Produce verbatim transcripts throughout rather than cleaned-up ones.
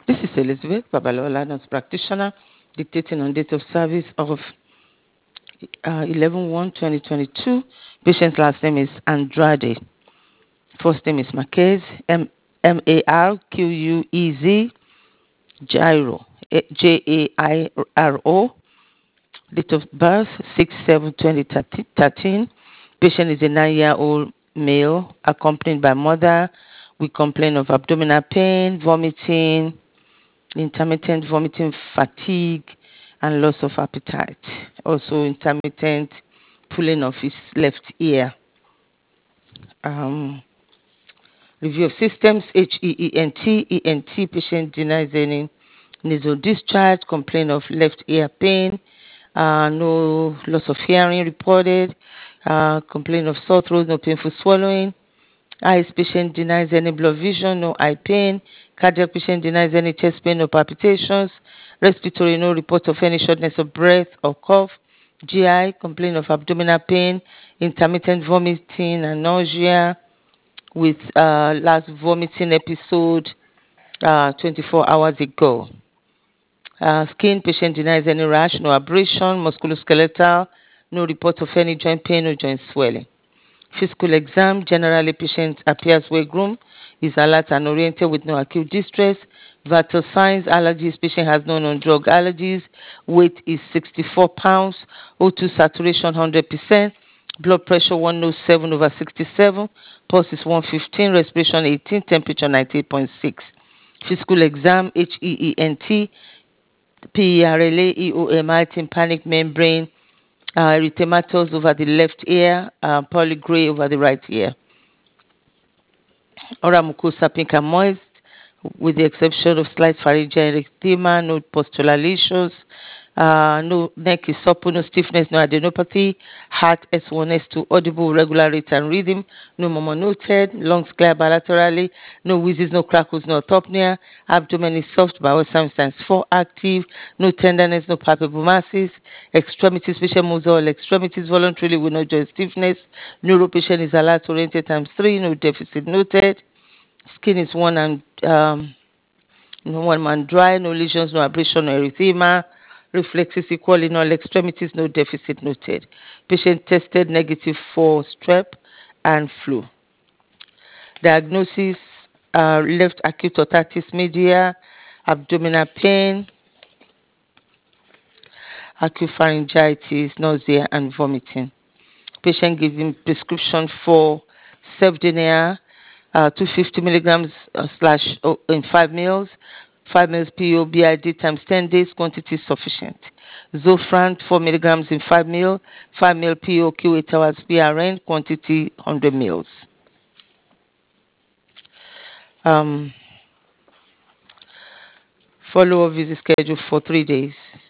This is Elizabeth Babalola, nurse practitioner, dictating on date of service of uh, eleven one twenty twenty-two. Patient's last name is Andrade. First name is Marquez, M A R Q U E Z, Jairo, J A I R O. Date of birth six seven twenty thirteen. Patient is a nine year old male accompanied by mother with complaint of abdominal pain, vomiting, intermittent vomiting, fatigue, and loss of appetite. Also, intermittent pulling of his left ear. Um, Review of systems, H E E N T, E N T, patient denies any nasal discharge, complaint of left ear pain, uh, no loss of hearing reported, uh, complaint of sore throat, no painful swallowing. Eyes patient denies any blood vision, no eye pain. Cardiac patient denies any chest pain, no palpitations. Respiratory, no report of any shortness of breath or cough. G I, complaint of abdominal pain, intermittent vomiting and nausea with uh, last vomiting episode uh, twenty-four hours ago. Uh, skin patient denies any rash, no abrasion, musculoskeletal, no report of any joint pain or joint swelling. Physical exam, generally patient appears well groomed, is alert and oriented with no acute distress. Vital signs, allergies, patient has no non-drug allergies. Weight is sixty-four pounds, O two saturation one hundred percent. Blood pressure one oh seven over sixty-seven, pulse is one fifteen, respiration eighteen, temperature ninety-eight point six. Physical exam, H E E N T, P E R L A, E O M I, tympanic membrane, uh, erythematous over the left ear, uh, polygray over the right ear. Oral mucosa pink and moist, with the exception of slight pharyngeal erythema, no postural lesions, uh, no neck is supple, no stiffness, no adenopathy, heart S one, S two, audible, regular rate and rhythm, no murmur noted, lungs clear bilaterally, no wheezes, no crackles, no orthopnea, abdomen is soft, bowel signs four active, no tenderness, no palpable masses, extremities, patient moves all extremities voluntarily with no joint stiffness, neuro patient is alert oriented times three, no deficit noted, skin is one and um, no one man dry, no lesions, no abrasion, no erythema. Reflexes equal in all extremities, no deficit noted. Patient tested negative for strep and flu. Diagnosis, uh, left acute otitis media, abdominal pain, acute pharyngitis, nausea, and vomiting. Patient given prescription for Cefdenia, uh, two hundred fifty milligrams uh, slash oh, in five meals, five meals P O B I D times ten days, quantity sufficient. Zofran, four milligrams in five meal, five meal P O Q eight hours P R N, quantity one hundred mils. Um, Follow-up visit schedule for three days.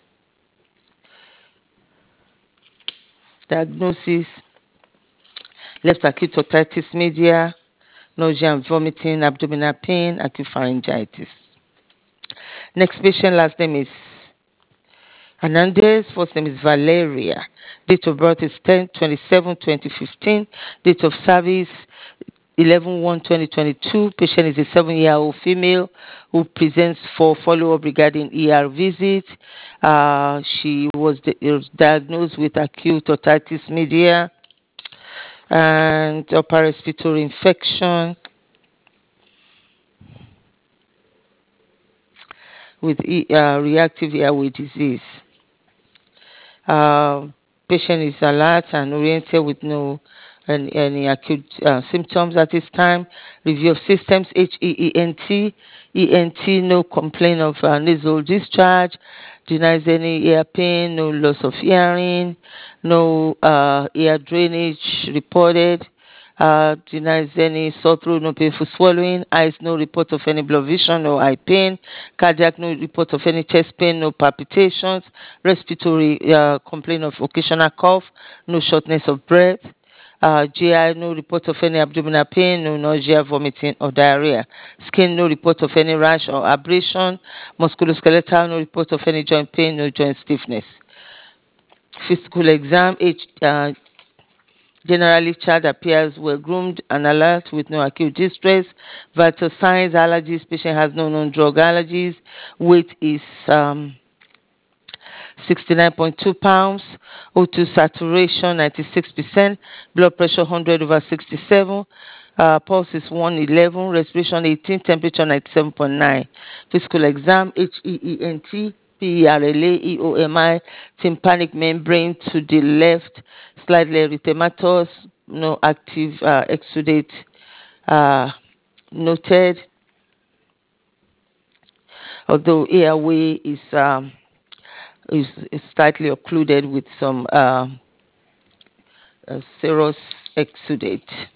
Diagnosis, left acute otitis media, nausea and vomiting, abdominal pain, acute pharyngitis. Next patient last name is Hernandez, first name is Valeria. Date of birth is ten twenty-seven twenty fifteen. Date of service eleven one twenty twenty-two. Patient is a seven-year-old female who presents for follow-up regarding E R visit. Uh, she was di- diagnosed with acute otitis media and upper respiratory infection with e- uh, reactive airway disease. Uh, Patient is alert and oriented with no any, any acute uh, symptoms at this time. Review of systems, H E E N T, E N T, no complaint of uh, nasal discharge, denies any ear pain, no loss of hearing, no uh, ear drainage reported, uh, denies any sore throat, no painful swallowing, eyes, no report of any blood vision, no eye pain, cardiac, no report of any chest pain, no palpitations, respiratory, uh, complaint of occasional cough, no shortness of breath, uh, G I, no report of any abdominal pain, no nausea, vomiting, or diarrhea. Skin, no report of any rash or abrasion. Musculoskeletal, no report of any joint pain, no joint stiffness. Physical exam, H, uh, Generally, child appears well groomed and alert with no acute distress. Vital signs, allergies, patient has no known drug allergies. Weight is um, sixty-nine point two pounds. O two saturation ninety-six percent. Blood pressure one hundred over sixty-seven. Uh, pulse is one eleven. Respiration eighteen. Temperature ninety-seven point nine. Physical exam H E E N T. P E R L A E O M I, tympanic membrane to the left, slightly erythematous, no active uh, exudate uh, noted, although airway is, um, is, is slightly occluded with some uh, uh, serous exudate.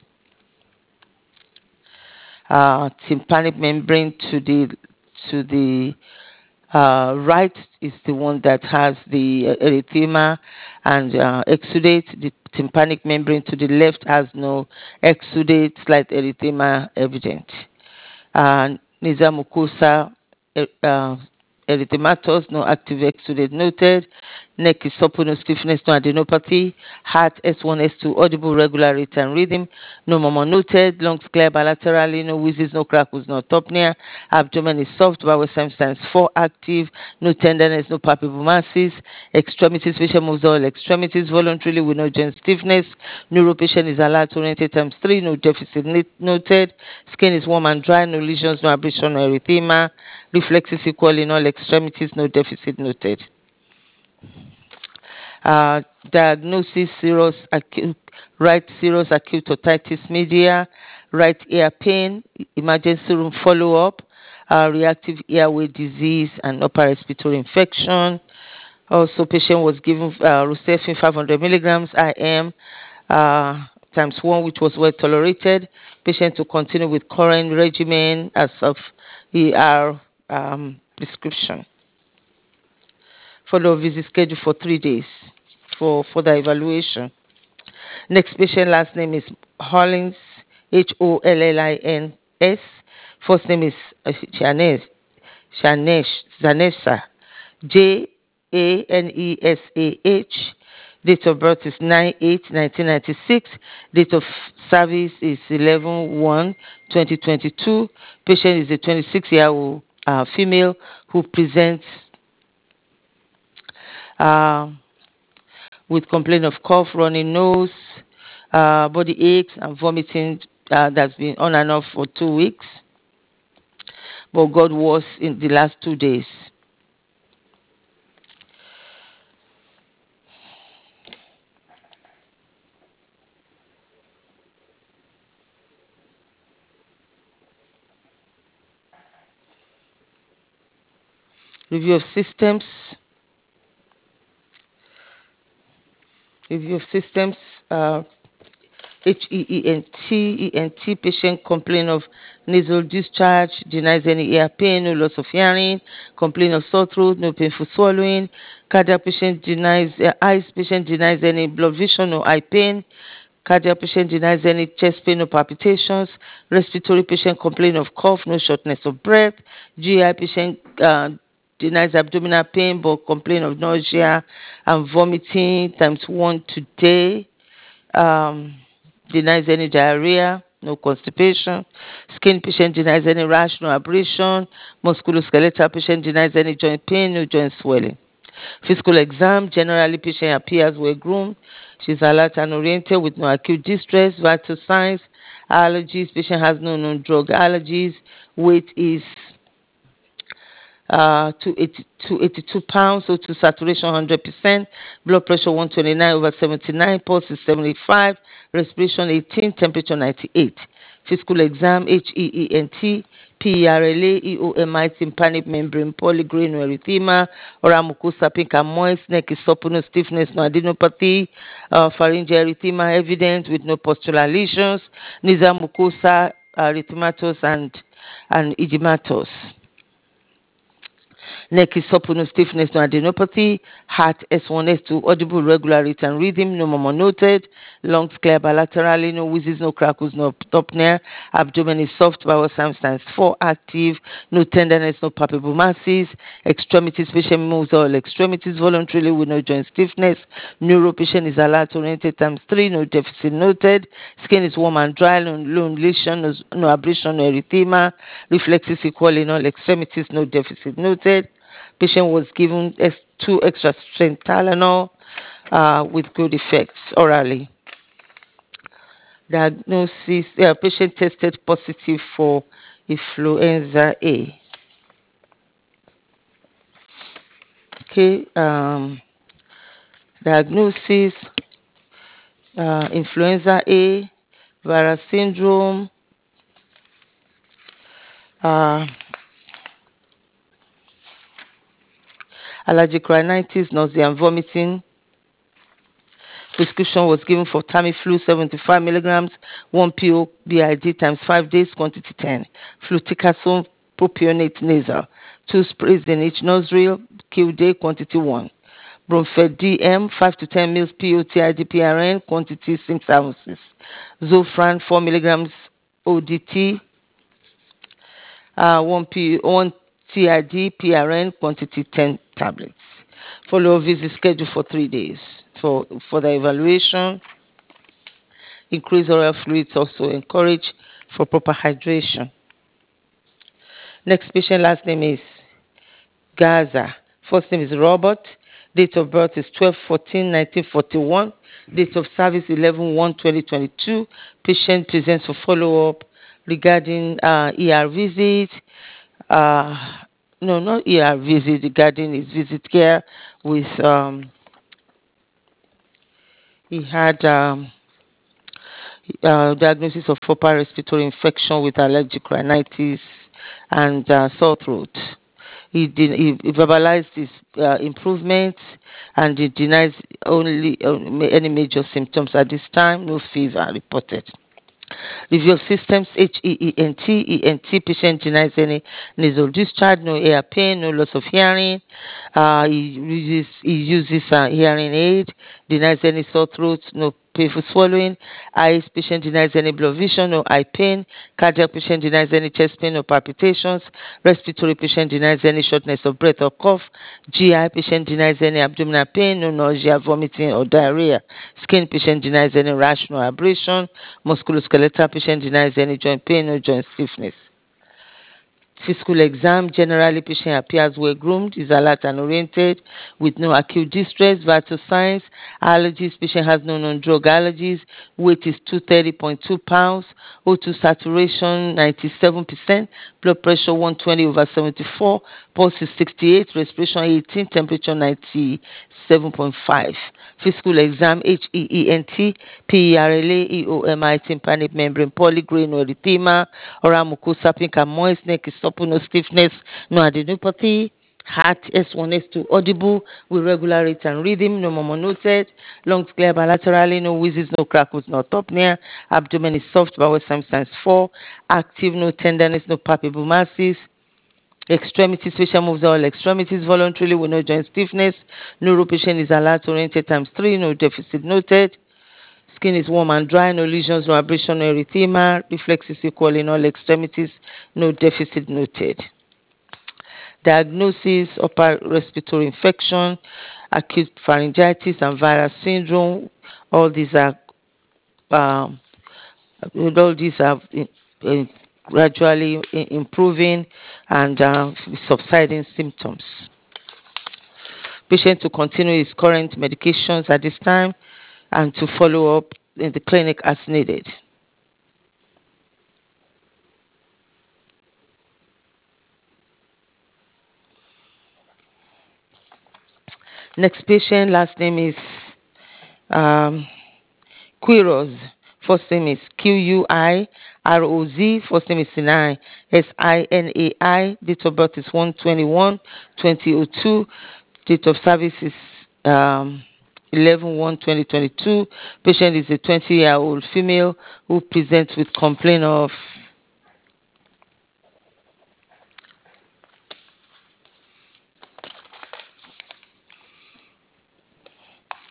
Uh, tympanic membrane to the to the Uh, right is the one that has the uh, erythema and uh, exudate. The tympanic membrane to the left has no exudate, slight erythema evident. Uh, nasal mucosa uh, uh, erythematous, no active exudate noted. Neck is supple, no stiffness, no adenopathy. Heart S one, S two, audible, regular rate and rhythm. No murmur noted. Lungs clear bilaterally, no wheezes, no crackles, no topnia. Abdomen is soft, bowel times four active. No tenderness, no palpable masses. Extremities, patient moves all extremities voluntarily with no joint stiffness. Neuro patient is alert oriented times three, no deficit noted. Skin is warm and dry, no lesions, no abrasion, no erythema. Reflexes equal in all extremities, no deficit noted. Uh, diagnosis serous acute, right serous acute otitis media, right ear pain, emergency room follow-up, uh, reactive airway disease and upper respiratory infection. Also, patient was given uh, Rucefin five hundred milligrams I M uh, times one, which was well tolerated. Patient to continue with current regimen as of E R um, prescription. Follow-up visit scheduled for three days for further evaluation. Next patient last name is Hollins, H O L L I N S. First name is uh, Shanesh, Shanesh, Zanessa, J A N E S A H. Date of birth is nine eight nineteen ninety-six. Date of service is eleven one twenty twenty-two. Patient is a twenty-six-year-old uh, female who presents uh, with complaint of cough, runny nose, uh, body aches, and vomiting uh, that's been on and off for two weeks, but got worse in the last two days. Review of systems. Review of systems. Uh, H E E N T, E N T patient complain of nasal discharge, denies any ear pain, no loss of hearing, complain of sore throat, no painful swallowing. Cardiac patient denies, uh, eyes patient denies any blood vision or eye pain. Cardiac patient denies any chest pain or palpitations. Respiratory patient complain of cough, no shortness of breath. G I patient uh, denies abdominal pain but complain of nausea and vomiting times one today. Um, denies any diarrhea, no constipation. Skin patient denies any rash, no abrasion. Musculoskeletal patient denies any joint pain, no joint swelling. Physical exam, generally patient appears well groomed. She's alert and oriented with no acute distress. Vital signs, allergies, patient has no known drug allergies. Weight is uh, two eighty-two pounds, so to saturation one hundred percent, blood pressure one twenty-nine over seventy-nine, pulse is seventy-five, respiration eighteen, temperature ninety-eight. Physical exam, H E E N T, P E R L A, E O M I, tympanic membrane, polygrain erythema, oral mucosa pink and moist, neck is supple, no stiffness, no adenopathy, uh, pharyngeal erythema evident with no postural lesions, nasal mucosa, erythematous and, and edematous. Neck is supple, no stiffness, no adenopathy. Heart S one, S two, audible, regular rate and rhythm, no murmur noted. Lungs clear bilaterally, no wheezes, no crackles, no apnea. Abdomen is soft, bowel signs times four, active, no tenderness, no palpable masses. Extremities, patient moves all extremities voluntarily with no joint stiffness. Neuro patient is alert oriented times three, no deficit noted. Skin is warm and dry, no, no lesion, no, no abrasion, no erythema. Reflexes equal in all extremities, no deficit noted. Patient was given ex- two extra strength Tylenol uh, with good effects orally. Diagnosis: uh, patient tested positive for influenza A. Okay. Um, diagnosis: uh, influenza A, viral syndrome, uh, allergic rhinitis, nausea and vomiting. Prescription was given for Tamiflu seventy-five milligrams, one pill B I D times five days, quantity ten. Fluticasone propionate nasal, two sprays in each nostril, Q day, quantity one. Bromfed D M, five to ten mils P O T I D P R N, quantity six ounces. Zofran, four milligrams O D T, uh, one, P, one T I D P R N, quantity ten tablets. Follow-up visit scheduled for three days. For, for the evaluation, increase oral fluids also encouraged for proper hydration. Next patient last name is Gaza. First name is Robert. Date of birth is twelve fourteen nineteen forty-one. Date of service eleven one twenty twenty-two. Patient presents for follow-up regarding uh, E R visit. Uh, no, not E R visit, regarding his visit care with, um, he had um, uh, diagnosis of upper respiratory infection with allergic rhinitis and uh, sore throat. He, did, he, he verbalized his uh, improvements, and he denies only uh, any major symptoms at this time. No fever reported. Review of systems: H E E N T, E N T. Patient denies any nasal discharge, no ear pain, no loss of hearing. Uh, he uses, he uses a hearing aid, denies any sore throat, no painful swallowing. Eyes: patient denies any blood vision, no eye pain. Cardiac: patient denies any chest pain or palpitations. Respiratory: patient denies any shortness of breath or cough. G I: patient denies any abdominal pain, no nausea, vomiting or diarrhea. Skin: patient denies any rash, no abrasion. Musculoskeletal: patient denies any joint pain or joint stiffness. Physical exam: generally patient appears well groomed, is alert and oriented with no acute distress. Vital signs: allergies, patient has no known drug allergies. Weight is two hundred thirty point two pounds. O two saturation ninety-seven percent. Blood pressure one twenty over seventy-four. Pulse is sixty-eight. Respiration eighteen. Temperature ninety-seven point five. Physical exam: H E E N T, P E R L A, E O M I, tympanic membrane polygrade, no erythema. Oral mucosa pink and moist. Neck is supple, no stiffness, no adenopathy. Heart S one, S two, audible with regular rate and rhythm, no murmur noted. Lungs clear bilaterally, no wheezes, no crackles, no apnea. Abdomen is soft, bowel signs times four. Active, no tenderness, no palpable masses. Extremities: patient moves all extremities voluntarily with no joint stiffness. Neuro patient is alert oriented times three, no deficit noted. Skin is warm and dry, no lesions, no abrasion, no erythema. Reflexes equal in all extremities, no deficit noted. Diagnosis: upper respiratory infection, acute pharyngitis, and viral syndrome. All these are um, all these are uh, gradually improving and uh, subsiding symptoms. Patient to continue his current medications at this time and to follow up in the clinic as needed. Next patient, last name is um, Quiroz. First name is Q U I R O Z. First name is Sinai, S I N A I. Date of birth is one twenty-one twenty oh two. Date of service is um, eleven one twenty twenty-two. Patient is a twenty-year-old female who presents with complaint of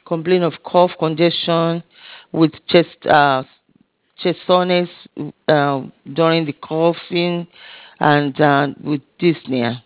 complain of cough, congestion with chest uh, chest soreness uh, during the coughing, and uh, with dyspnea.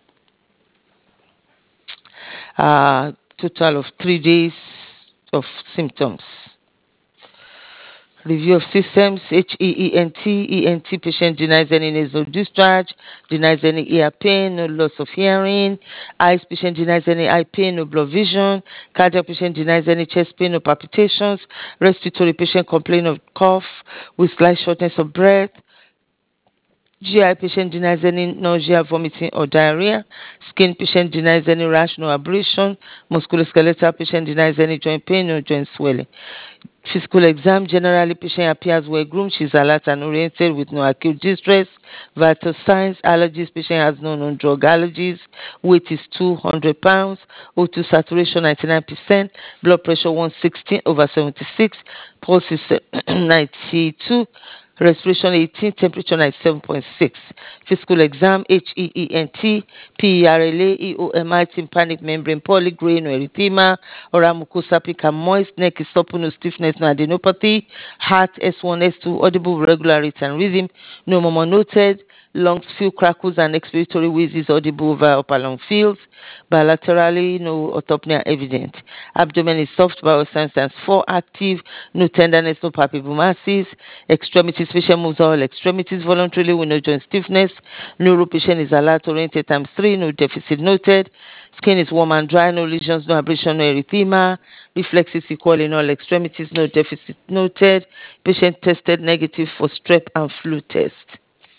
Uh, total of three days of symptoms. Review of systems, H E E N T, E N T patient denies any nasal discharge, denies any ear pain, no loss of hearing. Eyes patient denies any eye pain, no blood vision. Cardiac patient denies any chest pain, no palpitations. Respiratory patient complain of cough with slight shortness of breath. G I patient denies any nausea, vomiting, or diarrhea. Skin patient denies any rash, no abrasion. Musculoskeletal patient denies any joint pain, no joint swelling. Physical exam, generally patient appears well groomed, she's alert and oriented with no acute distress. Vital signs, allergies, patient has no known drug allergies. Weight is two hundred pounds. O two saturation ninety-nine percent. Blood pressure one sixteen over seventy-six. Pulse is ninety-two. Respiration eighteen, temperature ninety-seven point six. Physical exam, H E E N T, P E R L A, E O M I, tympanic membrane polygrain or erythema, oral mucosa pica moist, neck is supple, no stiffness, no adenopathy, heart S one, S two, audible regular rate and rhythm, no murmur noted, lungs feel crackles and expiratory wheezes audible over upper lung fields, bilaterally, no orthopnea evident. Abdomen is soft, bowel signs times four active, no tenderness, no palpable masses, extremities, patient moves all extremities voluntarily with no joint stiffness, neuro patient is alert oriented times three, no deficit noted, skin is warm and dry, no lesions, no abrasion, no erythema, reflexes equal in all extremities, no deficit noted, patient tested negative for strep and flu test.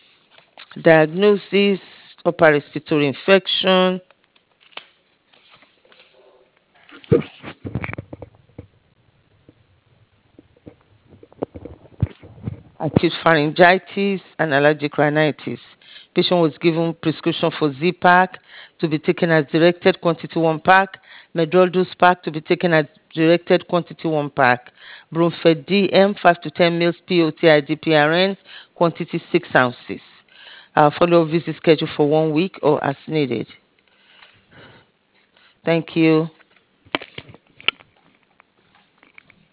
Diagnosis, upper respiratory infection, acute pharyngitis, and allergic rhinitis. Patient was given prescription for Z-Pack to be taken as directed, quantity one pack. Medoldus pack to be taken as directed, quantity one pack. Bromfed D M five to ten mils P O T I D P R N, quantity six ounces. Uh, follow-up visit schedule for one week or as needed. Thank you.